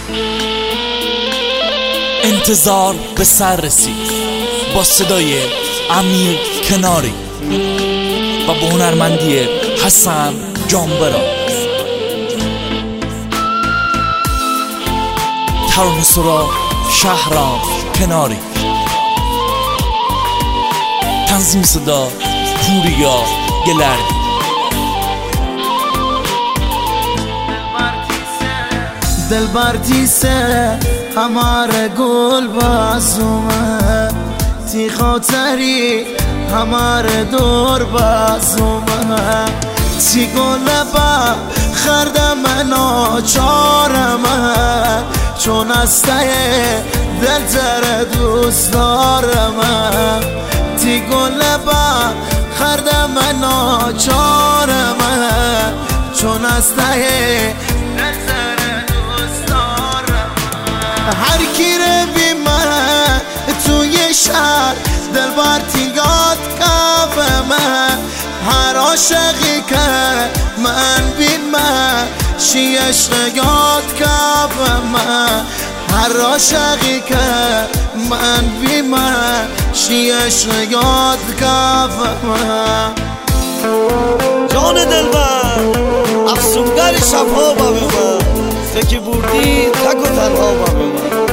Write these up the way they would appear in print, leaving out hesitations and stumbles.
انتظار به سر رسید با صدای امیر کناری و با هنرمندی حسن جانبرا. ترانه‌سرا شهرام کناری، تنظیم صدا پوریا گلردی. دلبر تیسه هماره گل بازومه، تی خاطری هماره دور بازومه، تی گل با خردم ناچارمه، چون استه دل تر دوست دارمه، تی گل با خردم ناچارمه، چون استه دل تر هر کی رو بی من توی شهر دلبر تیگات کافه من، هر عاشقی که من بی من شی عشق یاد کافه من، هر عاشقی که من بی من شی عشق یاد کافه من. جان دلبر افسونگر شبها با من، فکر بردی تک و تنها با من.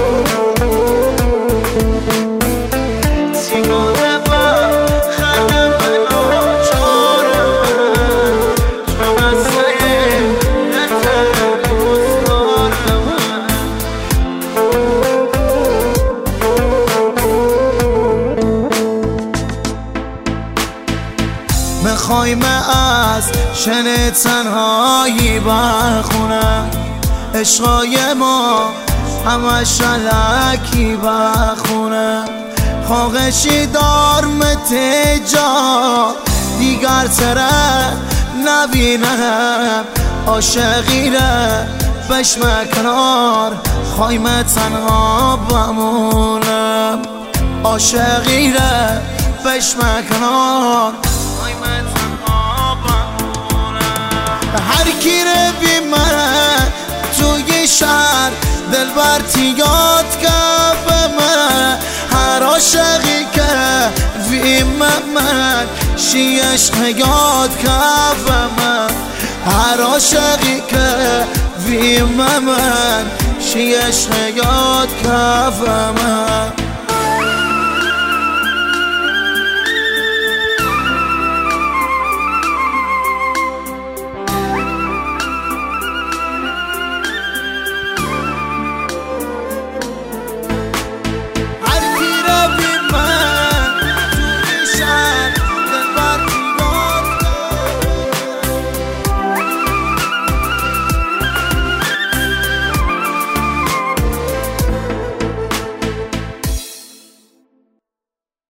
میخوایم از شن تنهایی بخونم، عشقای ما همه شلکی بخونم، خواهشی دارم تجا دیگر تره نبینم، عاشقی ره بشم کنار خوایم تنها بمونم، عاشقی ره بشم کنار هر کی رو بی من توی شهر دلبر تیگات کف من، هر عاشقی که بی من شی عشق یاد کف من، هر عاشقی که بی من شی عشق یاد کف من.